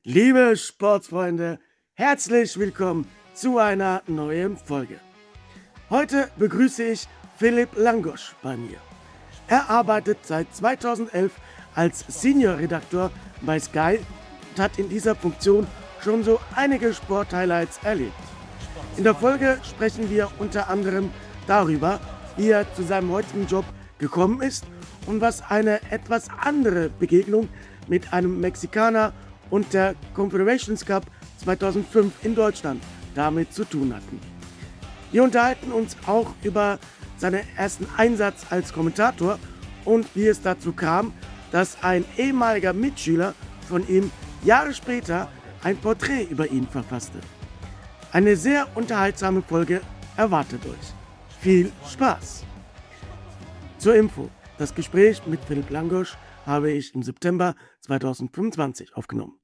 Liebe Sportsfreunde, herzlich willkommen zu einer neuen Folge. Heute begrüße ich Philipp Langosch bei mir. Er arbeitet seit 2011 als Senior-Redakteur bei Sky und hat in dieser Funktion schon so einige Sporthighlights erlebt. In der Folge sprechen wir unter anderem darüber, wie er zu seinem heutigen Job gekommen ist und was eine etwas andere Begegnung mit einem Mexikaner und der Confederations Cup 2005 in Deutschland damit zu tun hatten. Wir unterhalten uns auch über seinen ersten Einsatz als Kommentator und wie es dazu kam, dass ein ehemaliger Mitschüler von ihm Jahre später ein Porträt über ihn verfasste. Eine sehr unterhaltsame Folge erwartet euch. Viel Spaß! Zur Info: Das Gespräch mit Philipp Langosch habe ich im September 2025 aufgenommen.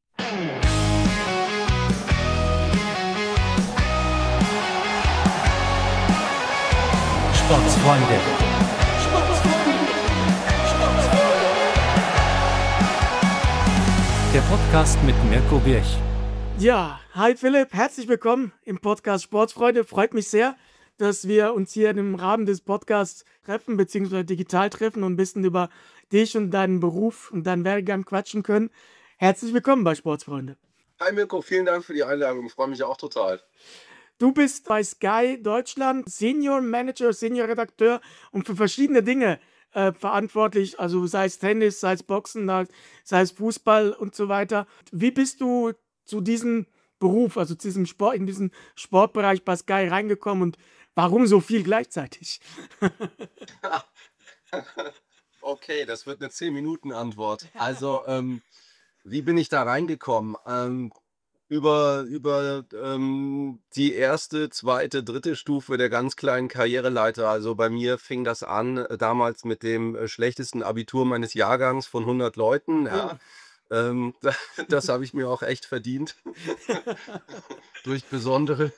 Sportsfreunde. Der Podcast mit Mirko Birch. Ja, hi Philipp, herzlich willkommen im Podcast Sportsfreunde. Freut mich sehr, dass wir uns hier im Rahmen des Podcasts treffen, beziehungsweise digital treffen und ein bisschen über dich und deinen Beruf und deinen Werdegang quatschen können. Herzlich willkommen bei Sportsfreunde. Hi Mirko, vielen Dank für die Einladung. Ich freue mich auch total. Du bist bei Sky Deutschland Senior Manager, Senior Redakteur und für verschiedene Dinge verantwortlich, also sei es Tennis, sei es Boxen, sei es Fußball und so weiter. Wie bist du zu diesem Beruf, also zu diesem Sport, in diesen Sportbereich bei Sky reingekommen und warum so viel gleichzeitig? Okay, das wird eine 10-Minuten-Antwort. Also, wie bin ich da reingekommen? Über die erste, zweite, dritte Stufe der ganz kleinen Karriereleiter. Also bei mir fing das an damals mit dem schlechtesten Abitur meines Jahrgangs von 100 Leuten. Ja. Das habe ich mir auch echt verdient. durch besondere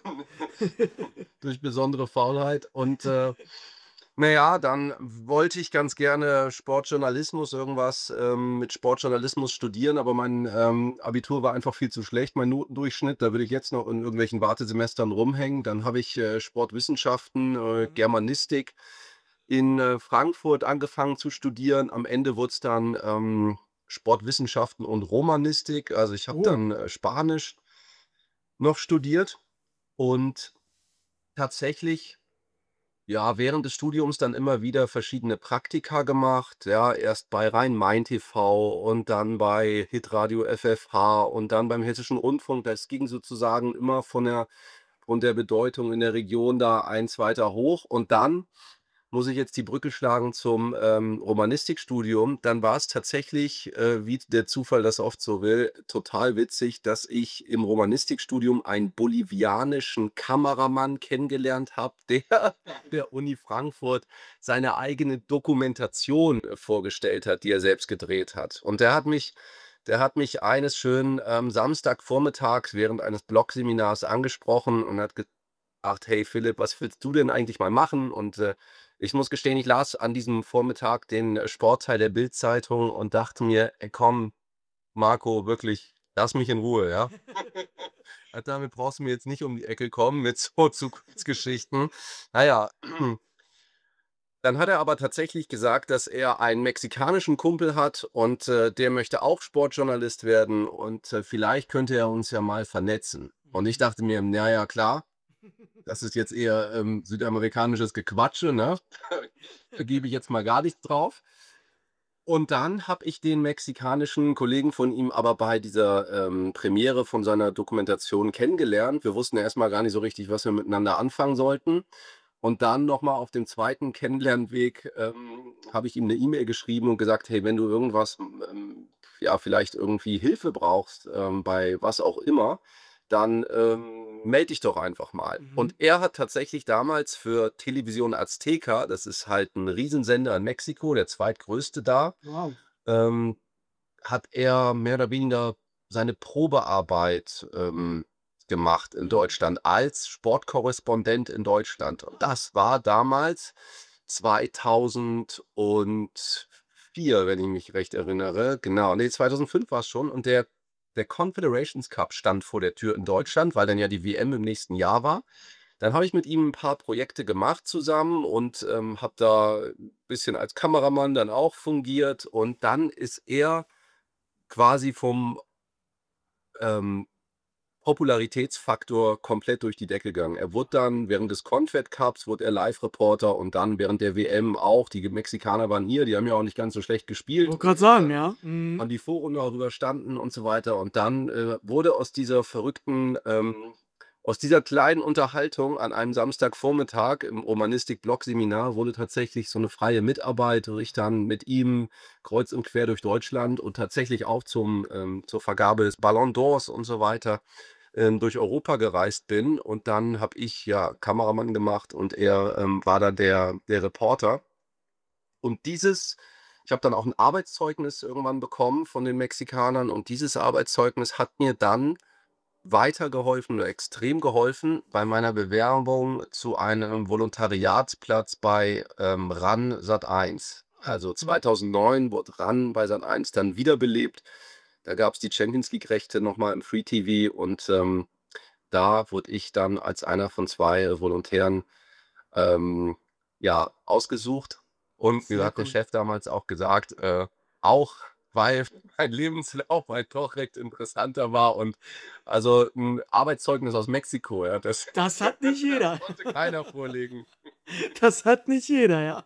Faulheit. Und naja, dann wollte ich ganz gerne Sportjournalismus, irgendwas mit Sportjournalismus studieren, aber mein Abitur war einfach viel zu schlecht, mein Notendurchschnitt. Da würde ich jetzt noch in irgendwelchen Wartesemestern rumhängen. Dann habe ich Sportwissenschaften, Germanistik in Frankfurt angefangen zu studieren. Am Ende wurde es dann Sportwissenschaften und Romanistik. Also ich habe dann Spanisch noch studiert und tatsächlich während des Studiums dann immer wieder verschiedene Praktika gemacht. Ja, erst bei Rhein-Main TV und dann bei Hitradio FFH und dann beim Hessischen Rundfunk. Das ging sozusagen immer von der Bedeutung in der Region da eins weiter hoch. Und dann muss ich jetzt die Brücke schlagen zum Romanistikstudium. Dann war es tatsächlich, wie der Zufall das oft so will, total witzig, dass ich im Romanistikstudium einen bolivianischen Kameramann kennengelernt habe, der Uni Frankfurt seine eigene Dokumentation vorgestellt hat, die er selbst gedreht hat. Und der hat mich eines schönen Samstagvormittags während eines Blogseminars angesprochen und hat gesagt: Hey Philipp, was willst du denn eigentlich mal machen? Und ich muss gestehen, ich las an diesem Vormittag den Sportteil der Bild-Zeitung und dachte mir: Ey, komm, Marco, wirklich, lass mich in Ruhe, ja? Damit brauchst du mir jetzt nicht um die Ecke kommen mit so Zukunftsgeschichten. Naja, dann hat er aber tatsächlich gesagt, dass er einen mexikanischen Kumpel hat und der möchte auch Sportjournalist werden und vielleicht könnte er uns ja mal vernetzen. Und ich dachte mir: naja, klar, das ist jetzt eher südamerikanisches Gequatsche, ne? Da gebe ich jetzt mal gar nichts drauf. Und dann habe ich den mexikanischen Kollegen von ihm aber bei dieser Premiere von seiner Dokumentation kennengelernt. Wir wussten erst mal gar nicht so richtig, was wir miteinander anfangen sollten. Und dann noch mal auf dem zweiten Kennenlernweg habe ich ihm eine E-Mail geschrieben und gesagt: Hey, wenn du irgendwas, vielleicht irgendwie Hilfe brauchst bei was auch immer, dann melde dich doch einfach mal. Und er hat tatsächlich damals für Television Azteca, das ist halt ein Riesensender in Mexiko, der zweitgrößte da, Wow. hat er mehr oder weniger seine Probearbeit gemacht in Deutschland als Sportkorrespondent in Deutschland. Und das war damals 2004, wenn ich mich recht erinnere. Genau, nee, 2005 war es schon. Und der der Confederations Cup stand vor der Tür in Deutschland, weil dann ja die WM im nächsten Jahr war. Dann habe ich mit ihm ein paar Projekte gemacht zusammen und, habe da 'n bisschen als Kameramann dann auch fungiert und dann ist er quasi vom, ähm, Popularitätsfaktor komplett durch die Decke gegangen. Er wurde dann während des Confed Cups wurde er Live-Reporter und dann während der WM auch. Die Mexikaner waren hier, die haben ja auch nicht ganz so schlecht gespielt, Wollte gerade sagen, ja. Mhm. an die Vorrunde auch überstanden und so weiter. Und dann, wurde aus dieser verrückten aus dieser kleinen Unterhaltung an einem Samstagvormittag im Romanistik-Block-Seminar wurde tatsächlich so eine freie Mitarbeit, wo ich dann mit ihm kreuz und quer durch Deutschland und tatsächlich auch zur Vergabe des Ballon d'Ors und so weiter, durch Europa gereist bin. Und dann habe ich ja Kameramann gemacht und er, war dann der Reporter. Und ich habe dann auch ein Arbeitszeugnis irgendwann bekommen von den Mexikanern und dieses Arbeitszeugnis hat mir dann weitergeholfen oder extrem geholfen bei meiner Bewerbung zu einem Volontariatsplatz bei, RAN Sat.1. Also 2009 wurde RAN bei Sat.1 dann wiederbelebt. Da gab es die Champions-League-Rechte noch mal im Free-TV und, da wurde ich dann als einer von 2 Volontären, ähm, ja, ausgesucht. Und mir Sehr hat der cool. Chef damals auch gesagt, auch weil mein Lebenslauf halt doch recht interessanter war und also 'n Arbeitszeugnis aus Mexiko, ja, das Das hat nicht jeder. konnte keiner vorlegen. Das hat nicht jeder, ja.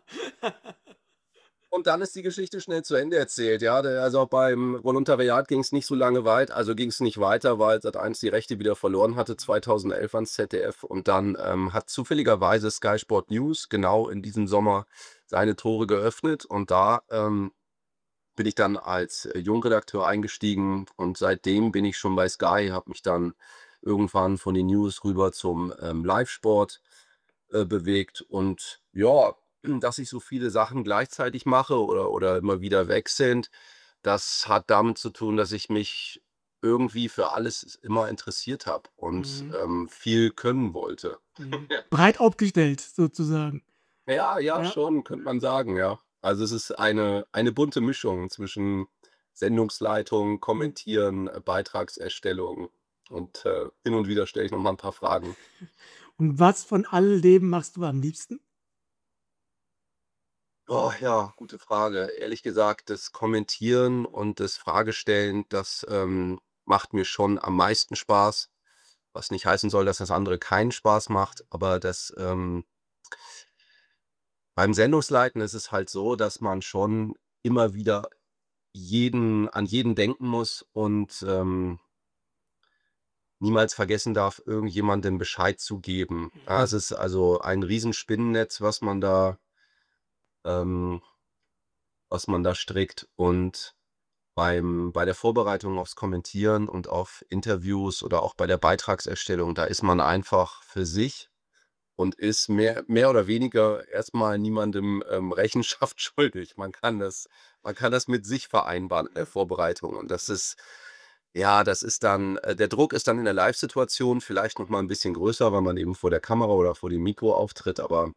Und dann ist die Geschichte schnell zu Ende erzählt, ja. Also auch beim Volontariat ging es nicht so lange ging es nicht weiter, weil Sat.1 die Rechte wieder verloren hatte 2011 ans ZDF und dann, hat zufälligerweise Sky Sport News genau in diesem Sommer seine Tore geöffnet und da, bin ich dann als, Jungredakteur eingestiegen und seitdem bin ich schon bei Sky, habe mich dann irgendwann von den News rüber zum, Livesport, bewegt und ja, dass ich so viele Sachen gleichzeitig mache oder immer wieder wechselnd, das hat damit zu tun, dass ich mich irgendwie für alles immer interessiert habe und, Mhm. viel können wollte. Mhm. Breit aufgestellt sozusagen. Ja, ja, Ja. schon, könnte man sagen, ja. Also, es ist eine bunte Mischung zwischen Sendungsleitung, Mhm. Kommentieren, Beitragserstellung und, hin und wieder stelle ich noch mal 'n paar Fragen. Und was von alledem machst du am liebsten? Oh ja, gute Frage. Ehrlich gesagt, das Kommentieren und das Fragestellen, das, macht mir schon am meisten Spaß, was nicht heißen soll, dass das andere keinen Spaß macht, aber beim Sendungsleiten ist es halt so, dass man schon immer wieder jeden denken muss und, niemals vergessen darf, irgendjemandem Bescheid zu geben. Ja, es Mhm. ist also ein Riesenspinnennetz, ähm was man da strickt und bei der Vorbereitung aufs Kommentieren und auf Interviews oder auch bei der Beitragserstellung, da ist man einfach für sich und ist mehr oder weniger erstmal niemandem, Rechenschaft schuldig. Man kann das mit sich vereinbaren in der Vorbereitung und das ist dann der Druck ist dann in der Live-Situation vielleicht noch mal 'n bisschen größer, weil man eben vor der Kamera oder vor dem Mikro auftritt, aber,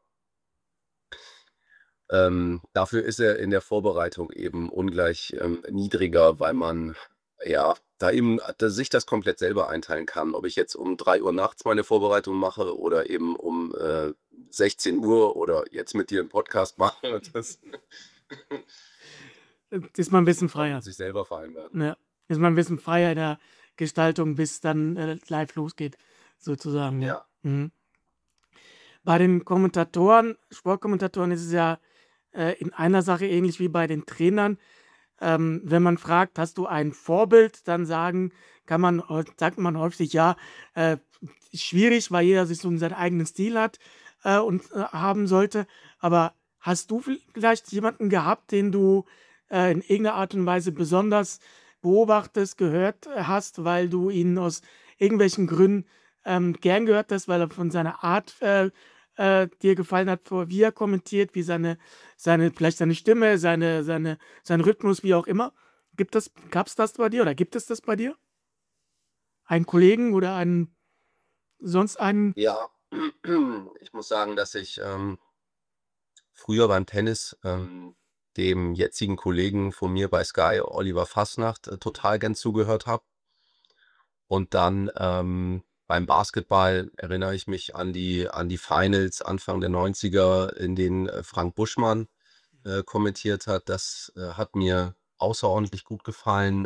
dafür ist er in der Vorbereitung eben ungleich, niedriger, weil man, ja, da sich das komplett selber einteilen kann. Ob ich jetzt um 3 Uhr nachts meine Vorbereitung mache oder eben um, 16 Uhr oder jetzt mit dir 'n Podcast mache, das Ist man 'n bisschen kann man freier. mit sich selber vereinbaren. Ja. Ist man 'n bisschen freier in der Gestaltung, bis dann, live losgeht sozusagen, ja. Ja. Mhm. Bei den Kommentatoren Sportkommentatoren ist es ja, in einer Sache ähnlich wie bei den Trainern. Wenn man fragt: „Hast du ein Vorbild?", dann sagt man häufig: „Ja, äh, schwierig, weil jeder sich so seinen eigenen Stil hat, und, haben sollte." Aber hast du vielleicht jemanden gehabt, den du, in irgendeiner Art und Weise besonders beobachtest, gehört hast, weil du ihn aus irgendwelchen Gründen, gern gehört hast, weil er von seiner Art, dir gefallen hat, wie er kommentiert, wie seine Stimme, sein Rhythmus, wie auch immer. Gab's das bei dir oder gibt es das bei dir? Einen Kollegen oder sonst einen? Ja, ich muss sagen, dass ich, früher beim Tennis, dem jetzigen Kollegen von mir bei Sky, Oliver Fasnacht, total gern zugehört habe. Und dann beim Basketball erinnere ich mich an die Finals Anfang der 90er, in denen Frank Buschmann kommentiert hat. Das hat mir außerordentlich gut gefallen.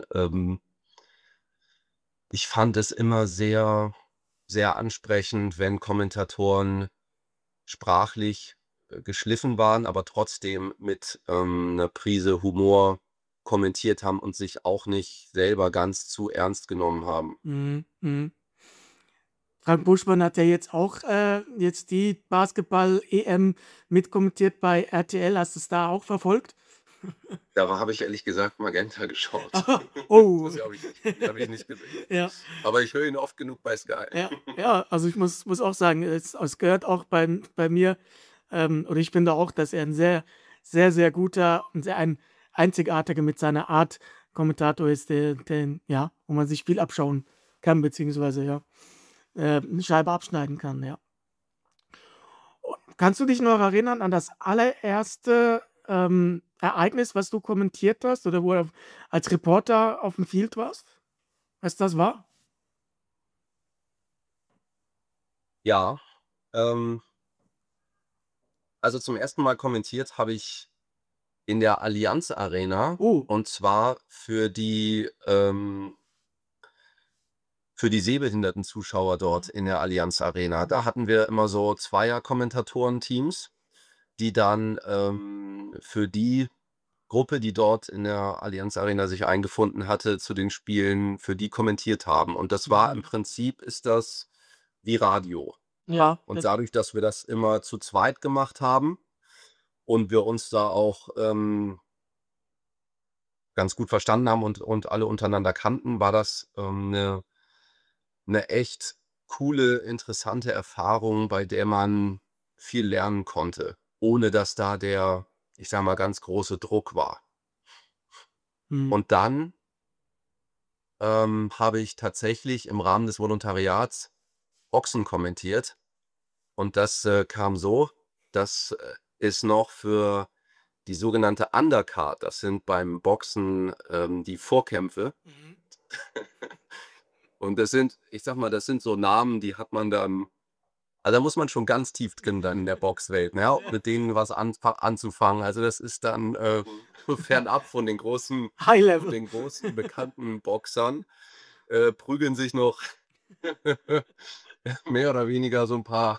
Ich fand es immer sehr, sehr ansprechend, wenn Kommentatoren sprachlich geschliffen waren, aber trotzdem mit 'ner Prise Humor kommentiert haben und sich auch nicht selber ganz zu ernst genommen haben. Mhm, mhm. Frank Buschmann hat ja jetzt auch jetzt die Basketball-EM mitkommentiert bei RTL. Hast du es da auch verfolgt? Da habe ich ehrlich gesagt Magenta geschaut. Oh. Das habe ich nicht gesehen. Ja, Aber ich höre ihn oft genug bei Sky. ja, also ich muss auch sagen, es gehört auch bei mir, oder ich finde auch, dass er ein sehr, sehr, sehr guter und sehr ein einzigartiger mit seiner Art Kommentator ist, ja, wo man sich viel abschauen kann, beziehungsweise ja, eine Scheibe abschneiden kann, ja. Kannst du dich noch erinnern an das allererste Ereignis, was du kommentiert hast oder wo du als Reporter auf dem Field warst? Was das war? Ja, ähm, also zum ersten Mal kommentiert habe ich in der Allianz Arena, Oh, und zwar für die sehbehinderten Zuschauer dort in der Allianz Arena. Da hatten wir immer so Zweier-Kommentatoren-Teams, die dann für die Gruppe, die dort in der Allianz Arena sich eingefunden hatte, zu den Spielen, für die kommentiert haben. Und das war im Prinzip, ist das wie Radio. ja, Und dadurch, dass wir das immer zu zweit gemacht haben und wir uns da auch ganz gut verstanden haben und alle untereinander kannten, war das 'ne echt coole, interessante Erfahrung, bei der man viel lernen konnte, ohne dass da der, ich sage mal, ganz große Druck war. mhm. Und dann habe ich tatsächlich im Rahmen des Volontariats Boxen kommentiert, und das kam so, das ist noch für die sogenannte Undercard, das sind beim Boxen die Vorkämpfe. Mhm. Und das sind, ich sage mal, das sind so Namen, die hat man dann, also da muss man schon ganz tief drin dann in der Boxwelt, ne, um mit denen was anzufangen. Also das ist dann fernab von den großen High Level. bekannten Boxern, prügeln sich noch mehr oder weniger so ein paar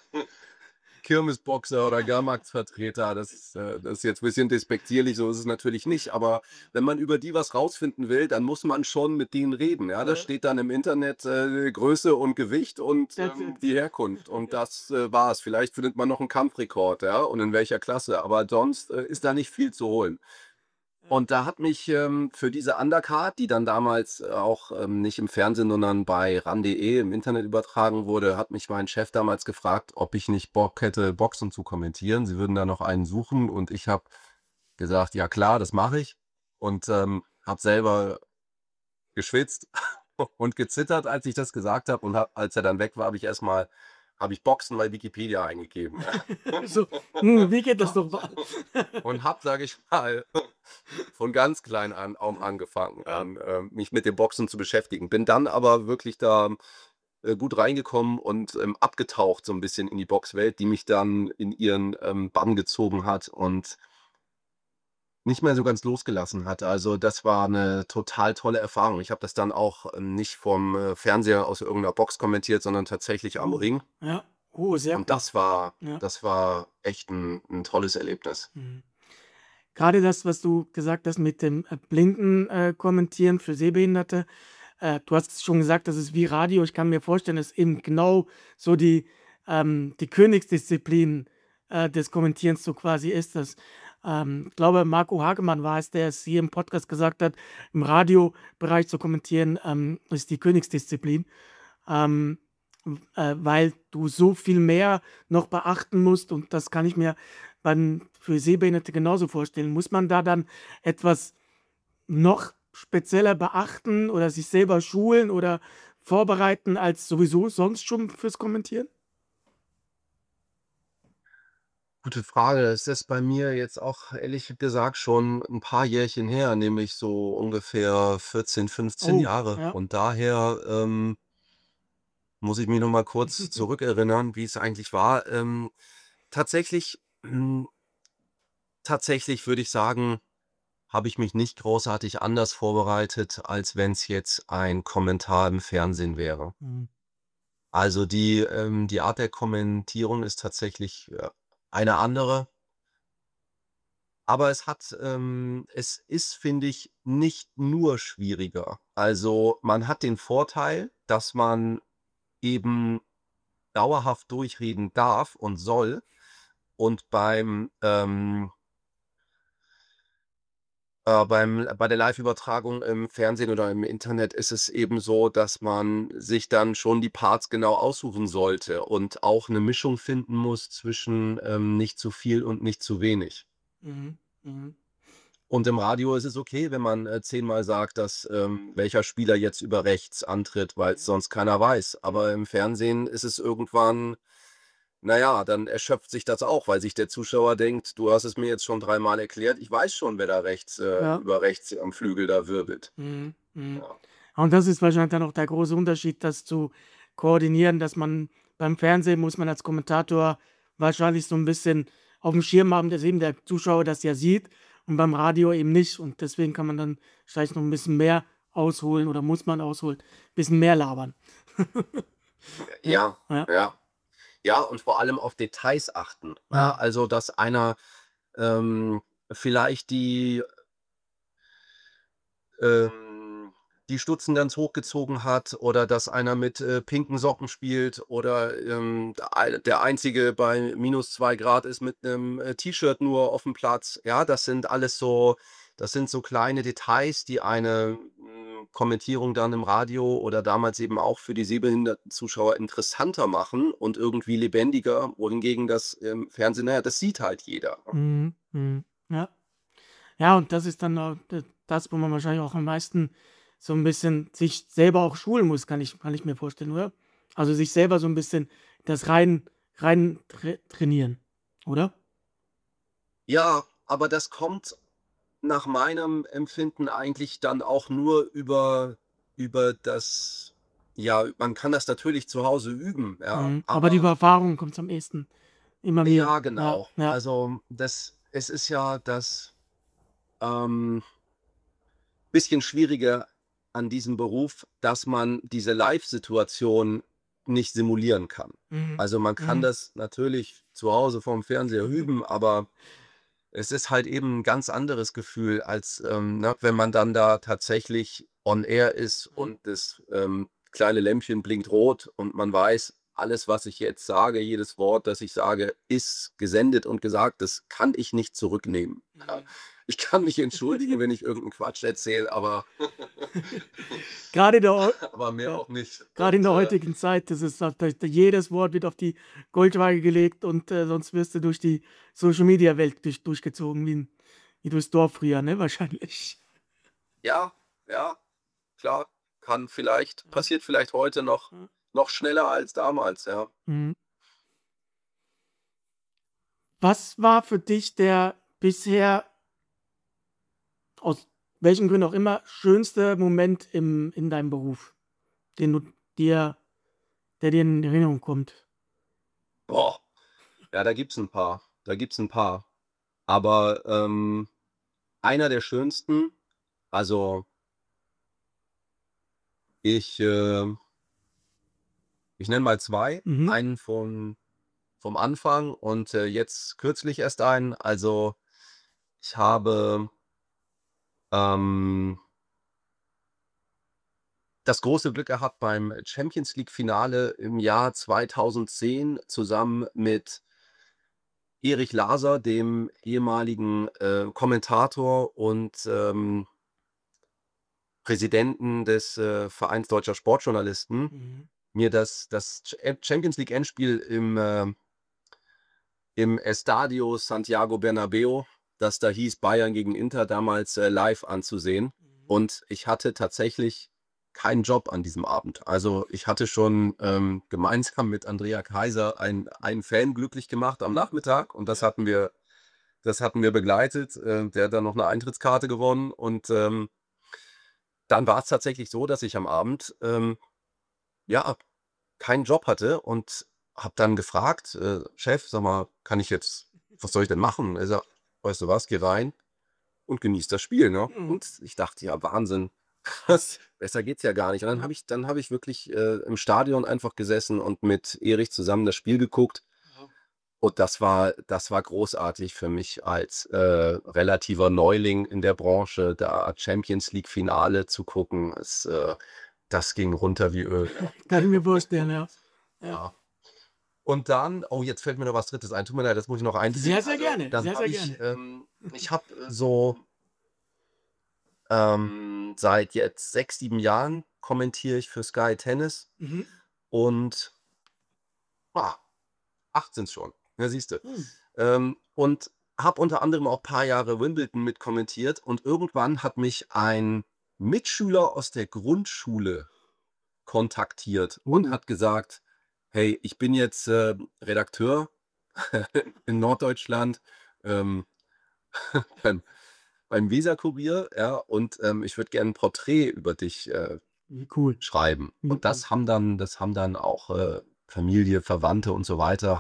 Kirmesboxer oder Jahrmarktvertreter. Das ist jetzt ein bisschen despektierlich, so ist es natürlich nicht, aber wenn man über die was rausfinden will, dann muss man schon mit denen reden, ja? Das steht dann im Internet, Größe und Gewicht und That's it. die Herkunft, und das war's. Vielleicht findet man noch einen Kampfrekord, ja, und in welcher Klasse, aber sonst ist da nicht viel zu holen. Und da hat mich für diese Undercard, die dann damals auch nicht im Fernsehen, sondern bei ran.de im Internet übertragen wurde, hat mich mein Chef damals gefragt, ob ich nicht Bock hätte, Boxen zu kommentieren. Sie würden da noch einen suchen, und ich habe gesagt, ja klar, das mache ich, und habe selber geschwitzt und gezittert, als ich das gesagt habe, und als er dann weg war, habe ich Boxen bei Wikipedia eingegeben. So, wie geht das nochmal? Und habe, sage ich mal, von ganz klein an angefangen, mich mit dem Boxen zu beschäftigen. Bin dann aber wirklich da gut reingekommen und abgetaucht so ein bisschen in die Boxwelt, die mich dann in ihren Bann gezogen hat und nicht mehr so ganz losgelassen hat. Also, das war eine total tolle Erfahrung. Ich habe das dann auch nicht vom Fernseher aus irgendeiner Box kommentiert, sondern tatsächlich am Ring. Ja, sehr Und cool. Ja. das war echt ein tolles Erlebnis. Mhm. Gerade das, was du gesagt hast mit dem Blinden kommentieren für Sehbehinderte. Du hast schon gesagt, das ist wie Radio. Ich kann mir vorstellen, dass eben genau so die Königsdisziplin des Kommentierens so quasi ist. Ich glaube, Marco Hagemann war es, der es hier im Podcast gesagt hat, im Radiobereich zu kommentieren ist die Königsdisziplin. Ähm, weil du so viel mehr noch beachten musst, und das kann ich mir für Sehbehinderte genauso vorstellen. Muss man da dann etwas noch spezieller beachten oder sich selber schulen oder vorbereiten als sowieso sonst schon fürs Kommentieren? Gute Frage. Es ist bei mir jetzt auch ehrlich gesagt schon ein paar Jährchen her, nämlich so ungefähr 14, 15 Oh, Jahre. ja. Und daher muss ich mich noch mal kurz zurückerinnern, wie es eigentlich war. Tatsächlich hm, tatsächlich würde ich sagen, habe ich mich nicht großartig anders vorbereitet, als wenn es jetzt ein Kommentar im Fernsehen wäre. Mhm. Also die Art der Kommentierung ist tatsächlich, eine andere, aber es ist, finde ich, nicht nur schwieriger. Also, man hat den Vorteil, dass man eben dauerhaft durchreden darf und soll und bei der Liveübertragung im Fernsehen oder im Internet ist es eben so, dass man sich dann schon die Parts genau aussuchen sollte und auch 'ne Mischung finden muss zwischen, nicht zu viel und nicht zu wenig. Mhm. Mhm. Und im Radio ist es okay, wenn man, 10-mal sagt, dass, welcher Spieler jetzt über rechts antritt, weil's sonst keiner weiß. Aber im Fernsehen ist es irgendwann na ja, dann erschöpft sich das auch, weil sich der Zuschauer denkt: „Du hast es mir jetzt schon dreimal erklärt. Ich weiß schon, wer da rechts Ja. über rechts am Flügel da wirbelt." Mhm. Mhm. Ja. Und das ist wahrscheinlich dann auch der große Unterschied, das zu koordinieren, dass man beim Fernsehen muss man als Kommentator wahrscheinlich so ein bisschen auf dem Schirm haben, dass eben der Zuschauer das ja sieht und beim Radio eben nicht. Und deswegen kann man dann vielleicht noch ein bisschen mehr ausholen oder muss man ausholen, ein bisschen mehr labern. Ja, Ja, ja, ja. Ja, und vor allem auf Details achten, ja? ja. Also, dass einer, ähm, vielleicht ähm, die Stutzen ganz hochgezogen hat oder dass einer mit, pinken Socken spielt oder, der Einzige bei -2 Grad ist mit 'nem, T-Shirt nur aufm Platz. Ja, das sind so kleine Details, die eine, Kommentierung dann im Radio oder damals eben auch für die sehbehinderten Zuschauer interessanter machen und irgendwie lebendiger, wohingegen das im Fernsehen, na ja, das sieht halt jeder, ne? Mhm, mhm, ja. Ja, und das ist dann auch das, wo man wahrscheinlich auch am meisten so ein bisschen sich selber auch schulen muss, kann ich mir vorstellen, oder? Also, sich selber so ein bisschen das rein trainieren, oder? Ja, aber das kommt nach meinem Empfinden eigentlich dann auch nur über das ja, man kann das natürlich zu Hause üben, ja, Mhm. Aber die aber Erfahrung kommt am ehesten immer wieder. ja, Ja, genau. ja. Also, das es ist ja das, ähm, bisschen Schwierige an diesem Beruf, dass man diese Live-Situation nicht simulieren kann. Mhm. Also, man kann Mhm. das natürlich zu Hause vorm Fernseher üben, aber es ist halt eben 'n ganz anderes Gefühl als, ne, wenn man dann da tatsächlich on air ist Mhm. und das, kleine Lämpchen blinkt rot und man weiß, alles, was ich jetzt sage, jedes Wort, das ich sage, ist gesendet und gesagt. Das kann ich nicht zurücknehmen. Ja. Mhm. Ich kann mich entschuldigen, wenn ich irgend 'n Quatsch erzähle, aber Grade in der heu aber mehr ja, auch nicht. grade in Und, der heutigen Zeit, das ist da jedes Wort wird auf die Goldwaage gelegt und, sonst wirst du durch die Social-Media-Welt durchgezogen wie durchs Dorf früher, ne, wahrscheinlich. ja, ja, klar, Mhm. passiert vielleicht heute Mhm. noch schneller als damals, ja. Mhm. Was war für dich der bisher, aus welchen Gründen auch immer, schönste Moment in deinem Beruf, den du dir der dir in Erinnerung kommt? Boah. Ja, da gibt's 'n paar. Da gibt's 'n paar. Aber, einer der schönsten also, ich, ich nenne mal 2. Mhm. Einen vom Anfang und, jetzt kürzlich erst einen. Also, ich habe, ähm, das große Glück gehabt, beim Champions-League-Finale im Jahr 2010 zusammen mit Erich Laser, dem ehemaligen, Kommentator und, Präsidenten des, Vereins Deutscher Sportjournalisten, Mhm. mir das Champions League Endspiel im Estadio Santiago Bernabéu, das da hieß Bayern gegen Inter, damals, live anzusehen. Mhm. Und ich hatte tatsächlich keinen Job an diesem Abend. Also, ich hatte schon, gemeinsam mit Andrea Kaiser einen Fan glücklich gemacht am Nachmittag und Ja. das hatten wir begleitet. Der hat dann noch eine Eintrittskarte gewonnen und, dann war es tatsächlich so, dass ich am Abend, ja, keinen Job hatte und habe dann gefragt, Chef, sag mal, was soll ich denn machen? Er sagt, weißt du was, geh rein und genieß das Spiel, ne? Und ich dachte, ja, Wahnsinn, besser geht's ja gar nicht. Und dann habe ich wirklich im Stadion einfach gesessen und mit Erich zusammen das Spiel geguckt. Und das war großartig für mich als relativer Neuling in der Branche, da Champions League Finale zu gucken. Das ging runter wie Öl. Kann ich mir vorstellen, ja. Ja. Und dann, oh, jetzt fällt mir noch was Drittes ein. Tut mir leid, das muss ich noch einfügen. Sehr, sehr gerne. Dann Sehr, habe sehr ich, gerne. ich habe so seit jetzt 6, 7 Jahren kommentiere ich für Sky Tennis Mhm. und 8 sind es schon. Ja, siehst du. Hm. Und habe unter anderem auch ein paar Jahre Wimbledon mitkommentiert und irgendwann hat mich ein Mitschüler aus der Grundschule kontaktiert und hat gesagt, hey, ich bin jetzt Redakteur in Norddeutschland ähm, beim, beim Weser-Kurier, ja, und ich würde gerne ein Porträt über dich Wie cool. schreiben. Wie Und das haben dann auch Familie, Verwandte und so weiter,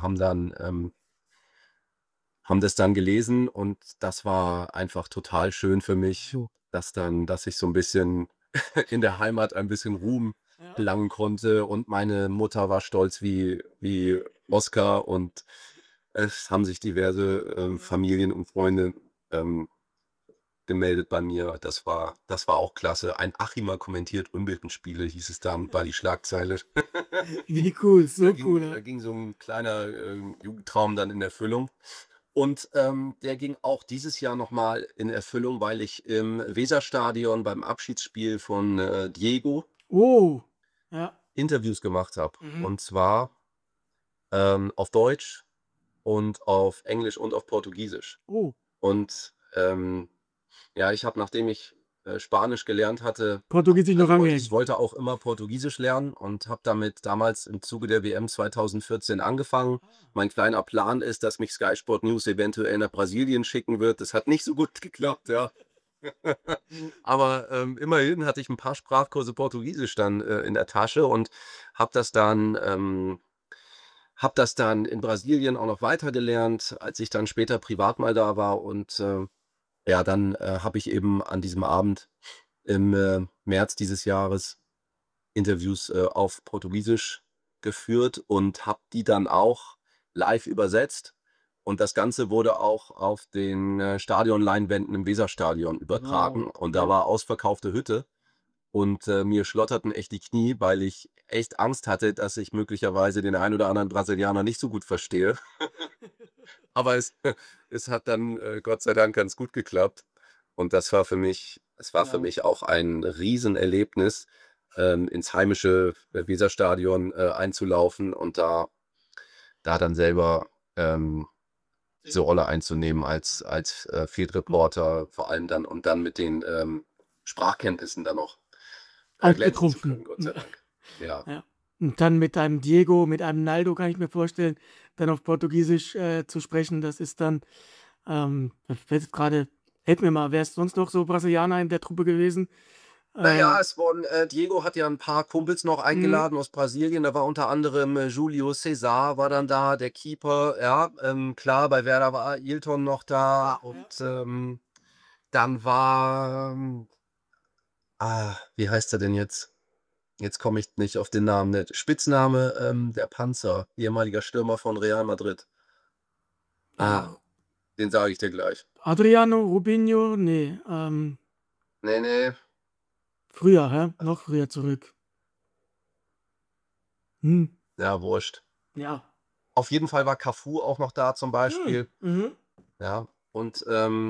haben das dann gelesen und das war einfach total schön für mich, So. dass ich so ein bisschen in der Heimat ein bisschen Ruhm Ja. gelangen konnte und meine Mutter war stolz wie Oskar und es haben sich diverse Familien und Freunde gemeldet bei mir. Das war auch klasse. Ein Achimer kommentiert Wimbledon-Spiele, hieß es dann, war die Schlagzeile. Wie cool, so Da cool. Ja. ging so ein kleiner Jugendtraum dann in Erfüllung. Und der ging auch dieses Jahr nochmal in Erfüllung, weil ich im Weserstadion beim Abschiedsspiel von Diego Oh. Ja. Interviews gemacht habe. Mhm. Und zwar auf Deutsch und auf Englisch und auf Portugiesisch. Oh. Und ja, nachdem ich Spanisch gelernt hatte, Portugiesisch noch also ich angehängt. wollte auch immer Portugiesisch lernen und habe damit damals im Zuge der WM 2014 angefangen. Mein kleiner Plan ist, dass mich Sky Sport News eventuell nach Brasilien schicken wird. Das hat nicht so gut geklappt, ja. Aber immerhin hatte ich ein paar Sprachkurse Portugiesisch dann in der Tasche und habe das dann in Brasilien auch noch weitergelernt, als ich dann später privat mal da war. Und ja, dann habe ich eben an diesem Abend im März dieses Jahres Interviews auf Portugiesisch geführt und habe die dann auch live übersetzt. Und das Ganze wurde auch auf den Stadionleinwänden im Weserstadion übertragen. Wow. Und da war ausverkaufte Hütte. Und mir schlotterten echt die Knie, weil ich echt Angst hatte, dass ich möglicherweise den einen oder anderen Brasilianer nicht so gut verstehe. Aber es hat dann Gott sei Dank ganz gut geklappt. Und es war für mich auch ein Riesenerlebnis, ins heimische Weserstadion einzulaufen und da dann selber diese Rolle einzunehmen als Field Reporter, vor allem dann und dann mit den Sprachkenntnissen dann noch glänzen zu können, Aufgetrumpfen. Gott sei Dank. Ja. Ja. Und dann mit einem Diego, mit einem Naldo kann ich mir vorstellen, dann auf Portugiesisch zu sprechen, das ist dann, jetzt gerade, helf mir mal, wer ist sonst noch so Brasilianer in der Truppe gewesen? Naja, Diego hat ja ein paar Kumpels noch Mhm. eingeladen aus Brasilien. Da war unter anderem Julio César war dann da, der Keeper. Ja, klar, bei Werder war Ailton noch da. Und dann war, wie heißt er denn jetzt? Jetzt komme ich nicht auf den Namen. Der Spitzname, der Panzer, ehemaliger Stürmer von Real Madrid. Den sage ich dir gleich. Adriano, Rubinho, nee, Nee. früher, hä? Noch früher zurück. Ja, wurscht. Ja. Auf jeden Fall war Cafu auch noch da zum Beispiel. Mhm. Ja, und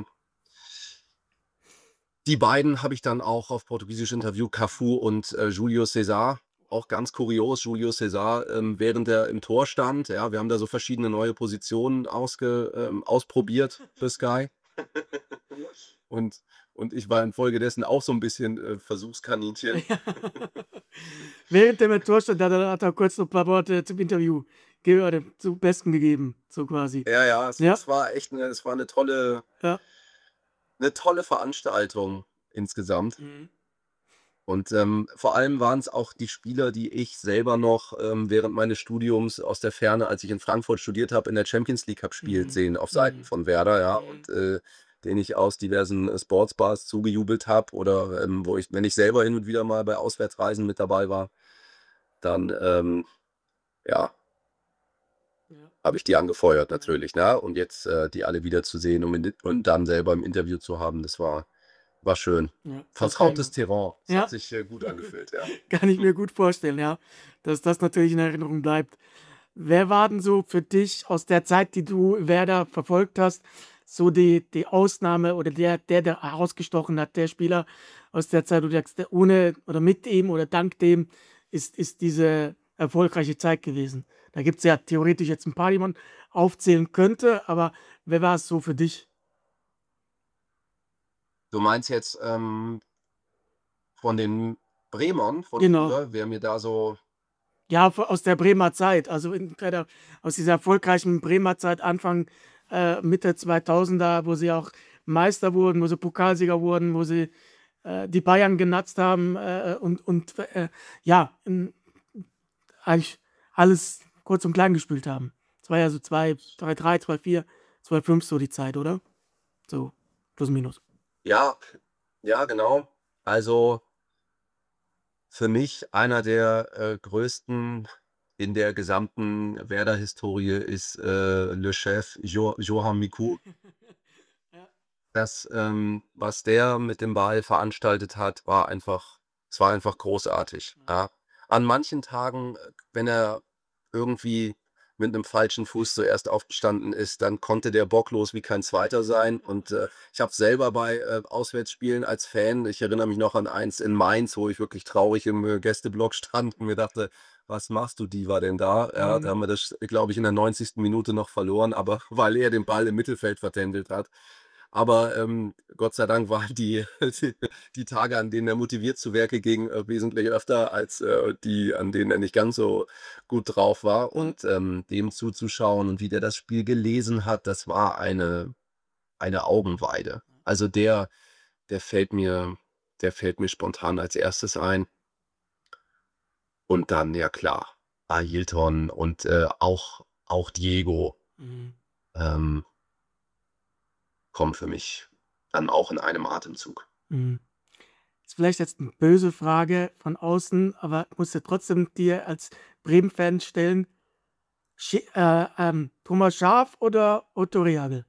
die beiden habe ich dann auch auf Portugiesisch interviewt, Cafu und Julio César. Auch ganz kurios, Julio César, während er im Tor stand. Ja, wir haben da so verschiedene neue Positionen ausprobiert für Sky. Und ich war infolgedessen auch so ein bisschen Versuchskaninchen. Während der im Tor stand, hat er kurz noch ein paar Worte zum Interview zum Besten gegeben, so quasi. Ja, Ja. es war echt eine tolle Ja. Veranstaltung insgesamt. Mhm. Und vor allem waren es auch die Spieler, die ich selber noch während meines Studiums aus der Ferne, als ich in Frankfurt studiert habe, in der Champions League habe spielen Mhm. sehen auf Seiten Mhm. von Werder, ja, Mhm. und den ich aus diversen Sportsbars zugejubelt habe oder wo ich, wenn ich selber hin und wieder mal bei Auswärtsreisen mit dabei war, dann ja, Ja. habe ich die angefeuert Ja. natürlich, ne? Und jetzt die alle wiederzusehen und dann selber im Interview zu haben, das war schön. Ja, das kann ich Vertrautes mir Terrain. Es hat ja, sich gut angefühlt, ja. kann ich mir gut vorstellen, ja, dass das natürlich in Erinnerung bleibt. Wer war denn so für dich aus der Zeit, die du Werder verfolgt hast, so die Ausnahme oder der herausgestochen hat, der Spieler aus der Zeit, wo du sagst, ohne oder mit ihm oder dank dem ist diese erfolgreiche Zeit gewesen? Da gibt es ja theoretisch jetzt ein paar, die man aufzählen könnte, aber wer war es so für dich? Du meinst jetzt von den Bremern von Genau. früher, wer mir da so. Ja, aus der Bremer Zeit, also aus dieser erfolgreichen Bremer Zeit, Anfang, Mitte 2000er, wo sie auch Meister wurden, wo sie Pokalsieger wurden, wo sie die Bayern genatzt haben ja, eigentlich alles kurz und klein gespielt haben. Das war ja so 2-3-3, 2-4, 2-5 so die Zeit, oder? So, plus minus. Ja, ja, genau. Also für mich einer der größten in der gesamten Werder-Historie ist Le Chef Johan Micoud. Ja. Das, was der mit dem Ball veranstaltet hat, es war einfach großartig. Ja. An manchen Tagen, wenn er irgendwie mit einem falschen Fuß zuerst aufgestanden ist, dann konnte der bocklos wie kein Zweiter sein. Und ich habe selber bei Auswärtsspielen als Fan, ich erinnere mich noch an eins in Mainz, wo ich wirklich traurig im Gästeblock stand und mir dachte, was machst du, Diva, denn da? Ja, da haben wir das, glaube ich, in der 90. Minute noch verloren, aber weil er den Ball im Mittelfeld vertändelt hat. Aber Gott sei Dank waren die Tage, an denen er motiviert zu Werke ging, wesentlich öfter als die, an denen er nicht ganz so gut drauf war. Und dem zuzuschauen und wie der das Spiel gelesen hat, das war eine Augenweide. Also der fällt mir, der fällt mir spontan als erstes ein. Und dann, ja klar, Ailton und auch Diego Mhm. ähm, kommen für mich dann auch in einem Atemzug. Mhm. Ist vielleicht jetzt eine böse Frage von außen, aber ich muss sie trotzdem dir als Bremen-Fan stellen. Thomas Schaaf oder Otto Rehagel?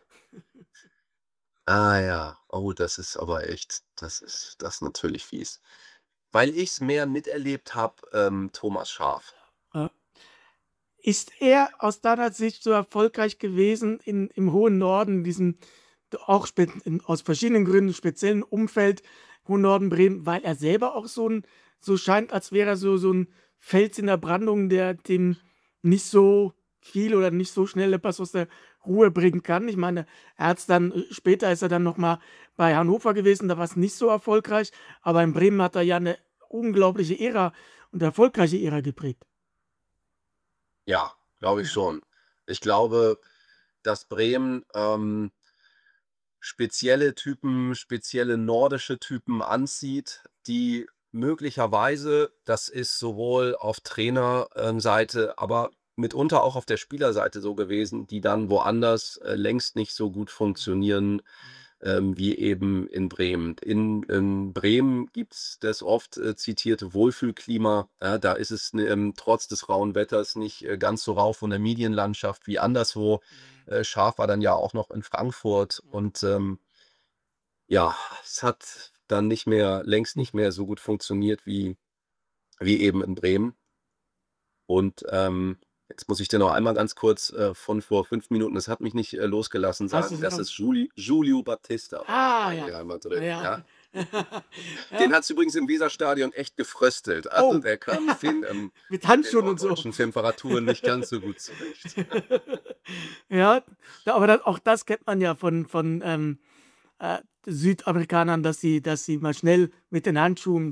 Ah ja, oh, das ist natürlich fies. Weil ich es mehr miterlebt habe, Thomas Schaaf. Äh, Ist er aus deiner Sicht so erfolgreich gewesen im hohen Norden, diesem auch aus verschiedenen Gründen speziellen Umfeld, hohen Norden Bremen, weil er selber auch so scheint, als wäre er so ein Fels in der Brandung, der dem nicht so viel oder nicht so schnell etwas aus der Ruhe bringen kann. Ich meine, später ist er dann nochmal bei Hannover gewesen, da war es nicht so erfolgreich, aber in Bremen hat er ja eine unglaubliche Ära und erfolgreiche Ära geprägt. Ja, glaube ich schon. Ich glaube, dass Bremen spezielle Typen, spezielle nordische Typen anzieht, die möglicherweise, das ist sowohl auf Trainerseite, aber mitunter auch auf der Spielerseite so gewesen, die dann woanders längst nicht so gut funktionieren wie eben in Bremen. In Bremen gibt es das oft zitierte Wohlfühlklima. Ja, da ist es trotz des rauen Wetters nicht ganz so rau von der Medienlandschaft wie anderswo. Scharf war dann ja auch noch in Frankfurt und ja, es hat dann längst nicht mehr so gut funktioniert wie eben in Bremen. Und jetzt muss ich dir noch einmal ganz kurz von vor 5 Minuten, das hat mich nicht losgelassen, Hast du sagen, es dass noch? es Julio Battista war Ah, bei ja. Real Madrid. Ja. Ja? Ja. Den hat es übrigens im Weserstadion echt gefröstelt. Also Oh. der kam Mit mit den Handschuhen und so. norddeutschen Temperaturen nicht ganz so gut zurecht. Ja, aber auch das kennt man ja von Südamerikanern, dass sie mal schnell mit den Handschuhen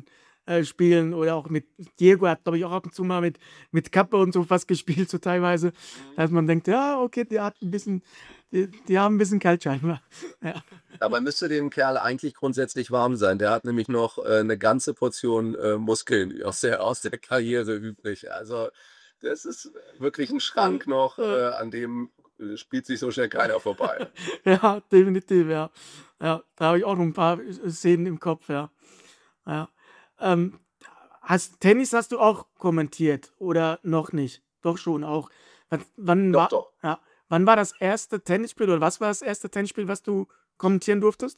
spielen oder auch mit Diego hat, glaube ich, auch ab und zu mal mit Kappe und so was gespielt, so teilweise, dass man denkt, ja, okay, die haben ein bisschen kalt scheinbar. Ja. Dabei müsste dem Kerl eigentlich grundsätzlich warm sein. Der hat nämlich noch eine ganze Portion Muskeln aus der Karriere übrig. Also das ist wirklich ein Schrank noch, an dem spielt sich so schnell keiner vorbei. Ja, definitiv, ja. Ja, da habe ich auch noch ein paar Szenen im Kopf, ja. Ja. Ähm, Tennis hast du auch kommentiert oder noch nicht? Doch schon auch. Doch, doch. Wann war das erste Tennisspiel oder was war das erste Tennisspiel, was du kommentieren durftest?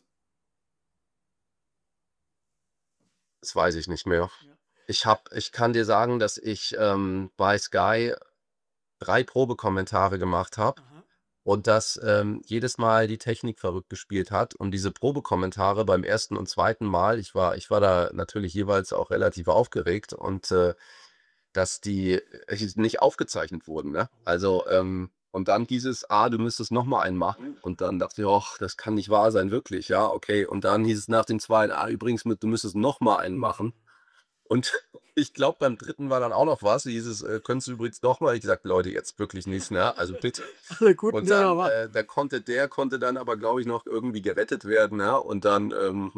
Das weiß ich nicht mehr. Ja. Ich kann dir sagen, dass ich bei Sky 3 Probekommentare gemacht habe Aha. und dass jedes Mal die Technik verrückt gespielt hat. Und diese Probekommentare beim ersten und zweiten Mal, ich war da natürlich jeweils auch relativ aufgeregt und dass die nicht aufgezeichnet wurden. Ne? Also, und dann hieß es, du müsstest noch mal einen machen. Und dann dachte ich, ach, das kann nicht wahr sein, wirklich, ja, okay. Und dann hieß es nach dem zweiten, übrigens, du müsstest noch mal einen machen. Und ich glaube, beim dritten war dann auch noch was. Hieß es, könntest du übrigens noch mal? Ich gesagt, Leute, jetzt wirklich nichts, ne? Also bitte. Alle guten Und Dinge dann, aber. der konnte dann aber, glaube ich, noch irgendwie gerettet werden, ja? Und dann,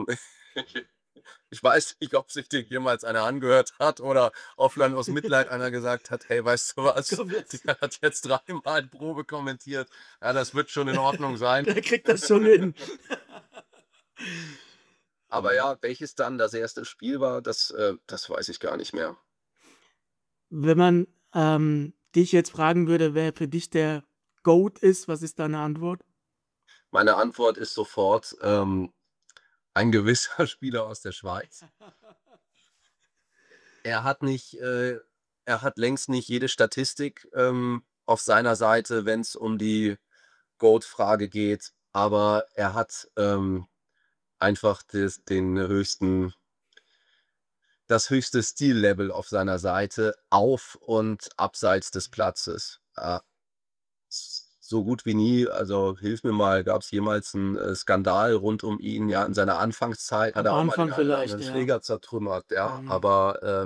ich weiß nicht, ob sich dir jemals einer angehört hat oder offline aus Mitleid einer gesagt hat, hey, weißt du was, Komm jetzt. der hat jetzt 3-mal Probe kommentiert. Ja, das wird schon in Ordnung sein. Der kriegt das schon hin. Aber ja, welches dann das erste Spiel war, das weiß ich gar nicht mehr. Wenn man dich jetzt fragen würde, wer für dich der GOAT ist, was ist deine Antwort? Meine Antwort ist sofort ein gewisser Spieler aus der Schweiz. Er hat längst nicht jede Statistik auf seiner Seite, wenn es um die GOAT-Frage geht, aber er hat einfach das höchste Stillevel auf seiner Seite auf und abseits des Platzes. So gut wie nie, also hilf mir mal, gab es jemals einen Skandal rund um ihn? Ja, in seiner Anfangszeit hat Am er auch mal Anfang den einen oder vielleicht, anderen ja. Schläger zertrümmert, ja, Mhm. aber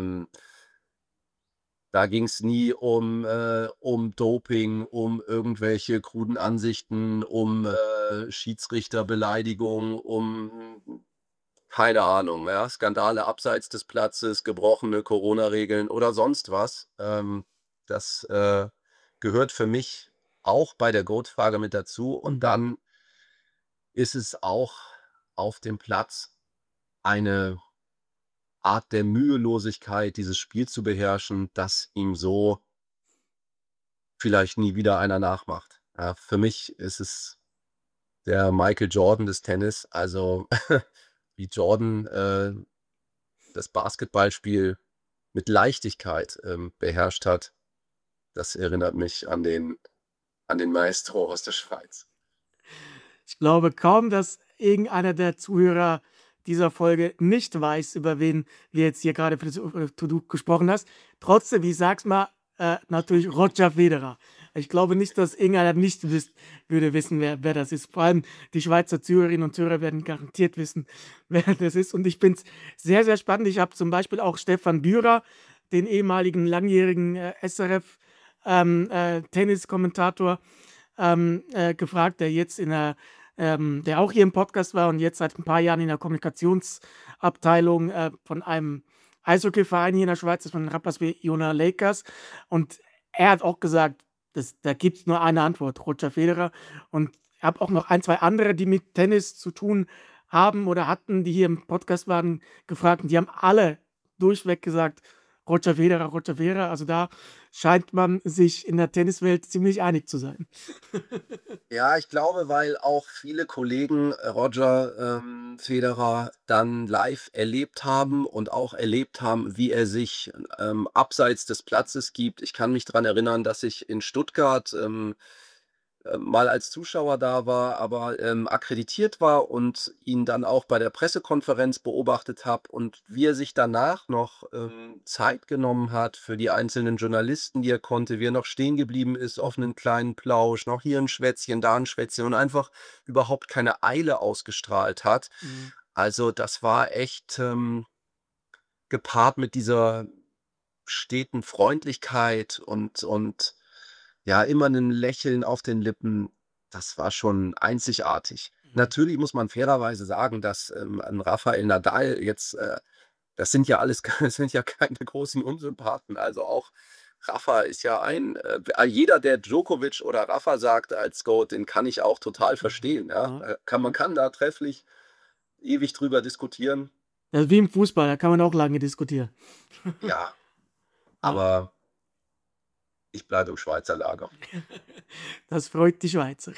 da ging es nie um Doping, um irgendwelche kruden Ansichten, um Schiedsrichterbeleidigung, um keine Ahnung, ja, Skandale abseits des Platzes, gebrochene Corona-Regeln oder sonst was. Das gehört für mich auch bei der GOAT-Frage mit dazu. Und dann ist es auch auf dem Platz eine Art der Mühelosigkeit, dieses Spiel zu beherrschen, dass ihm so vielleicht nie wieder einer nachmacht. Ja, für mich ist es der Michael Jordan des Tennis. Also wie Jordan das Basketballspiel mit Leichtigkeit beherrscht hat, das erinnert mich an den Maestro aus der Schweiz. Ich glaube kaum, dass irgendeiner der Zuhörer dieser Folge nicht weiß, über wen wir jetzt hier gerade für das To-Do gesprochen hast. Trotzdem, ich sag's mal, natürlich Roger Federer. Ich glaube nicht, dass irgendeiner nicht würde wissen, wer das ist. Vor allem die Schweizer Zuhörerinnen und Zuhörer werden garantiert wissen, wer das ist. Und ich finde es sehr, sehr spannend. Ich habe zum Beispiel auch Stefan Bührer, den ehemaligen langjährigen SRF Tenniskommentator, gefragt, der jetzt der auch hier im Podcast war und jetzt seit ein paar Jahren in der Kommunikationsabteilung von einem Eishockeyverein hier in der Schweiz ist, von den Rapperswil Jona Lakers. Und er hat auch gesagt, da gibt es nur eine Antwort, Roger Federer. Und ich habe auch noch ein, zwei andere, die mit Tennis zu tun haben oder hatten, die hier im Podcast waren, gefragt. Und die haben alle durchweg gesagt, Roger Federer, Roger Federer. Also da scheint man sich in der Tenniswelt ziemlich einig zu sein. Ja, ich glaube, weil auch viele Kollegen Roger Federer dann live erlebt haben und auch erlebt haben, wie er sich abseits des Platzes gibt. Ich kann mich daran erinnern, dass ich in Stuttgart mal als Zuschauer da war, aber akkreditiert war und ihn dann auch bei der Pressekonferenz beobachtet habe und wie er sich danach noch Zeit genommen hat für die einzelnen Journalisten, die er konnte, wie er noch stehen geblieben ist auf einen kleinen Plausch, noch hier ein Schwätzchen, da ein Schwätzchen und einfach überhaupt keine Eile ausgestrahlt hat. Mhm. Also das war echt gepaart mit dieser steten Freundlichkeit und ja, immer 'nem Lächeln auf den Lippen. Das war schon einzigartig. Natürlich muss man fairerweise sagen, dass, 'n Rafael Nadal jetzt, das sind ja alles das sind ja keine großen Unsympathen. Also, auch Rafa ist ja jeder, der Djokovic oder Rafa sagt als GOAT, den kann ich auch total verstehen, ja. Ja. Man kann da trefflich ewig drüber diskutieren. Ja, wie im Fußball, da kann man auch lange diskutieren. Ja, Ja. aber ich bleibe im Schweizer Lager. Das freut die Schweizer.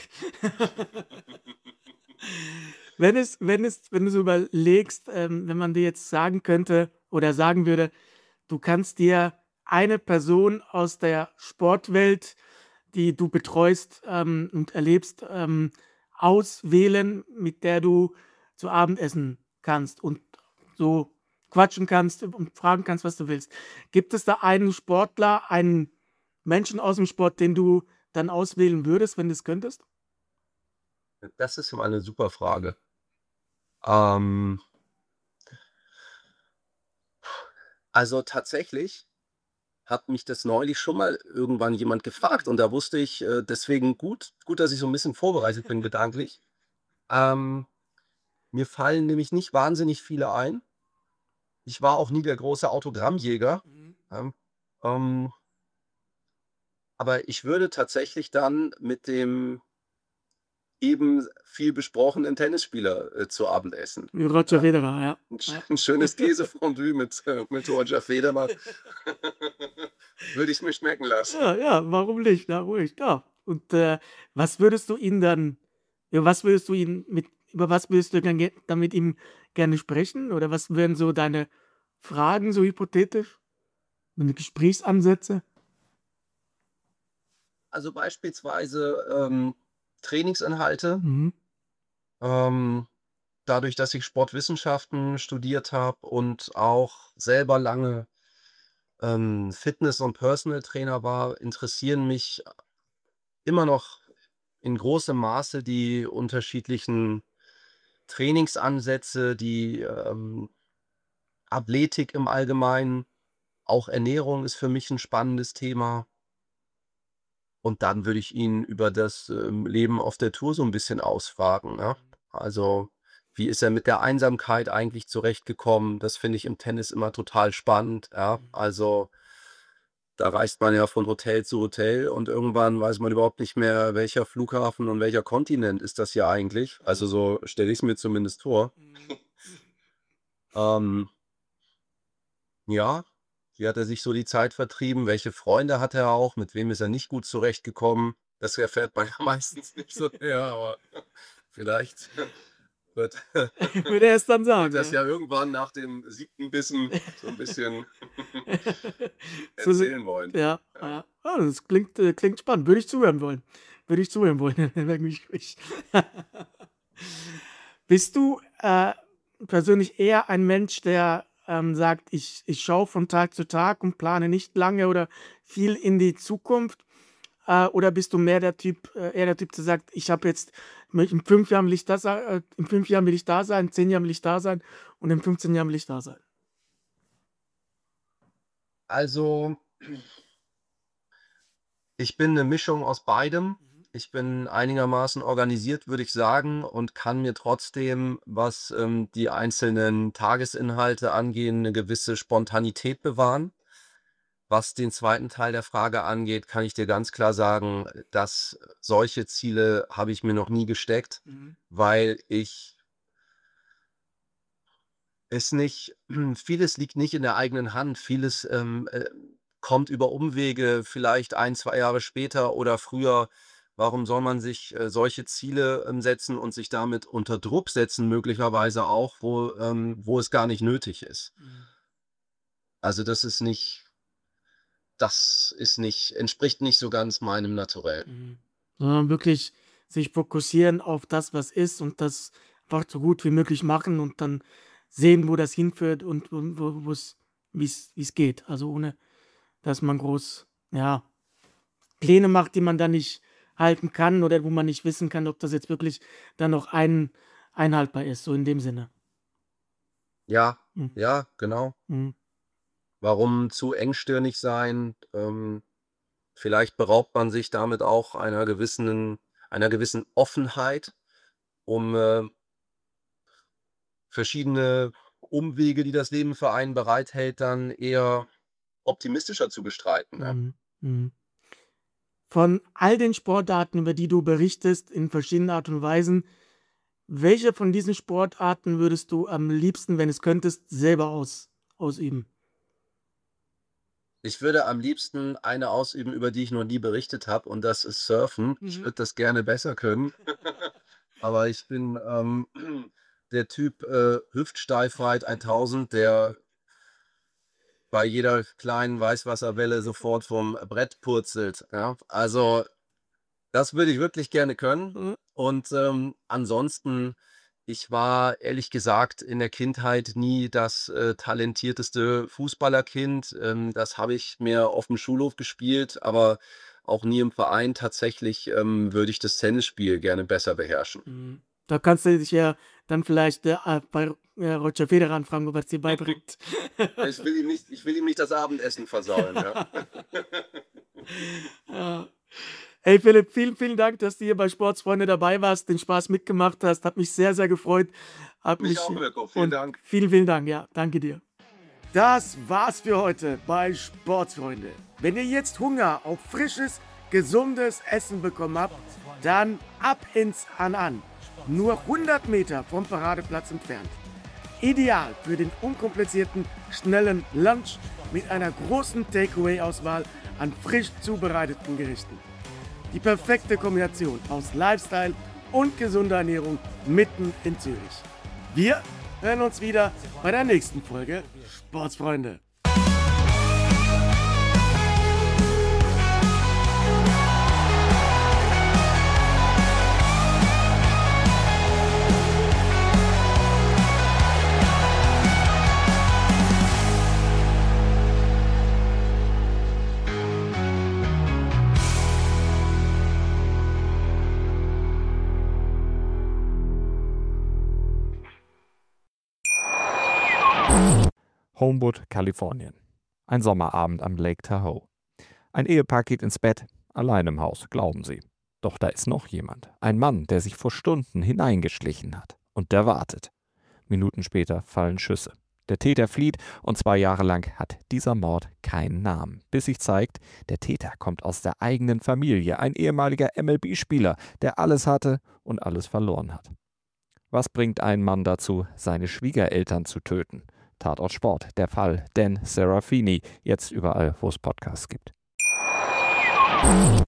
Wenn du so überlegst, wenn man dir jetzt sagen könnte oder sagen würde, du kannst dir eine Person aus der Sportwelt, die du betreust und erlebst, auswählen, mit der du zu Abend essen kannst und so quatschen kannst und fragen kannst, was du willst. Gibt es da einen Sportler, einen Menschen aus dem Sport, den du dann auswählen würdest, wenn du es könntest? Das ist mal 'ne super Frage. Ähm, also tatsächlich hat mich das neulich schon mal irgendwann jemand gefragt und da wusste ich, deswegen gut, dass ich so 'n bisschen vorbereitet bin gedanklich. Ähm, Mir fallen nämlich nicht wahnsinnig viele ein. Ich war auch nie der große Autogrammjäger, Mhm. ja. Ähm, aber ich würde tatsächlich dann mit dem eben viel besprochenen Tennisspieler, zu Abend essen, Wie Roger ja? Federer, ja. 'N sch Ja. 'n schönes Käsefondue mit Roger Federer würde ich mir schmecken lassen. Ja, ja, warum nicht? Na, ruhig, ja. Und, was würdest du ihn dann über was würdest du dann mit ihm gerne sprechen? Oder was wären so deine Fragen, so hypothetisch? Deine Gesprächsansätze? Also, beispielsweise, Trainingsinhalte, Mhm. ähm, dadurch, dass ich Sportwissenschaften studiert habe und auch selber lange, Fitness und Personal Trainer war, interessieren mich immer noch in großem Maße die unterschiedlichen Trainingsansätze, die, Athletik im Allgemeinen. Auch Ernährung ist für mich 'n spannendes Thema. Und dann würde ich ihn über das, Leben auf der Tour so 'n bisschen ausfragen, ne? Also, wie ist er mit der Einsamkeit eigentlich zurechtgekommen? Das finde ich im Tennis immer total spannend, ja. Also, da reist man ja von Hotel zu Hotel und irgendwann weiß man überhaupt nicht mehr, welcher Flughafen und welcher Kontinent ist das hier eigentlich? Also, so stelle ich's mir zumindest vor. Mhm. Ähm, ja, wie hat er sich so die Zeit vertrieben? Welche Freunde hat er auch? Mit wem ist er nicht gut zurechtgekommen? Das erfährt man ja meistens nicht so, ja, aber vielleicht wird Würde er es dann wird sagen, das ja. ja irgendwann nach dem 7. Bissen so 'n bisschen So, erzählen wollen. ja, Ja. ja. Ah, das klingt spannend. Würde ich zuhören wollen. Würde ich zuhören wollen in dem Gespräch. Bist du, persönlich eher ein Mensch, der, sagt: „Ich schaue von Tag zu Tag und plane nicht lange oder viel in die Zukunft?“ Oder bist du mehr eher der Typ, der sagt: „Ich habe jetzt in 5 Jahren will ich in 5 Jahren will ich da sein, in 10 Jahren will ich da sein und in 15 Jahren will ich da sein?“ Also, ich bin 'ne Mischung aus beidem. Mhm. Ich bin einigermaßen organisiert, würde ich sagen, und kann mir trotzdem, was, die einzelnen Tagesinhalte angehen, 'ne gewisse Spontanität bewahren. Was den zweiten Teil der Frage angeht, kann ich dir ganz klar sagen, dass solche Ziele habe ich mir noch nie gesteckt, Mhm. weil ich es nicht vieles liegt nicht in der eigenen Hand. Vieles, kommt über Umwege, vielleicht 1, 2 Jahre später oder früher. Warum soll man sich, solche Ziele, setzen und sich damit unter Druck setzen, möglicherweise auch, wo es gar nicht nötig ist? Mhm. Also, entspricht nicht so ganz meinem Naturell. Mhm. Sondern wirklich sich fokussieren auf das, was ist und das einfach so gut wie möglich machen und dann sehen, wo das hinführt und wo's wie's geht. Also, ohne dass man groß, ja, Pläne macht, die man dann nicht halten kann oder wo man nicht wissen kann, ob das jetzt wirklich dann noch einhaltbar ist, so in dem Sinne. Ja, Mhm. ja, genau. Mhm. Warum zu engstirnig sein? Vielleicht beraubt man sich damit auch einer gewissen Offenheit, um verschiedene Umwege, die das Leben für einen bereithält, dann eher optimistischer zu bestreiten, ne? Mhm. Mhm. Von all den Sportarten, über die du berichtest, in verschiedenen Art und Weisen, welche von diesen Sportarten würdest du am liebsten, wenn es könntest, selber ausüben? Ich würde am liebsten eine ausüben, über die ich noch nie berichtet habe, und das ist Surfen. Ich würde das gerne besser können, aber ich bin der Typ Hüftsteifheit 1000, der bei jeder kleinen Weißwasserwelle sofort vom Brett purzelt. Ja? Also das würde ich wirklich gerne können. Mhm. Und ansonsten, ich war ehrlich gesagt in der Kindheit nie das talentierteste Fußballerkind. Das habe ich mehr auf dem Schulhof gespielt, aber auch nie im Verein. Tatsächlich würde ich das Tennisspiel gerne besser beherrschen. Mhm. Da kannst du dich ja dann vielleicht bei Roger Federer anfragen, ob er es dir beibringt. Ich will ihm nicht das Abendessen versauen. Ja. Ja. Hey Philipp, vielen, vielen Dank, dass du hier bei Sportsfreunde dabei warst, den Spaß mitgemacht hast. Hat mich sehr, sehr gefreut. Mich auch, Mirko. Vielen Dank. Vielen, vielen Dank. Ja, danke dir. Das war's für heute bei Sportsfreunde. Wenn ihr jetzt Hunger auf frisches, gesundes Essen bekommen habt, dann ab ins An. Nur 100 Meter vom Paradeplatz entfernt. Ideal für den unkomplizierten, schnellen Lunch mit einer großen Takeaway-Auswahl an frisch zubereiteten Gerichten. Die perfekte Kombination aus Lifestyle und gesunder Ernährung mitten in Zürich. Wir hören uns wieder bei der nächsten Folge Sportsfreunde. Homewood, Kalifornien. Ein Sommerabend am Lake Tahoe. Ein Ehepaar geht ins Bett, allein im Haus, glauben sie. Doch da ist noch jemand. Ein Mann, der sich vor Stunden hineingeschlichen hat. Und der wartet. Minuten später fallen Schüsse. Der Täter flieht und 2 Jahre lang hat dieser Mord keinen Namen. Bis sich zeigt, der Täter kommt aus der eigenen Familie. Ein ehemaliger MLB-Spieler, der alles hatte und alles verloren hat. Was bringt einen Mann dazu, seine Schwiegereltern zu töten? Tatort Sport, der Fall Dan Serafini, jetzt überall, wo es Podcasts gibt.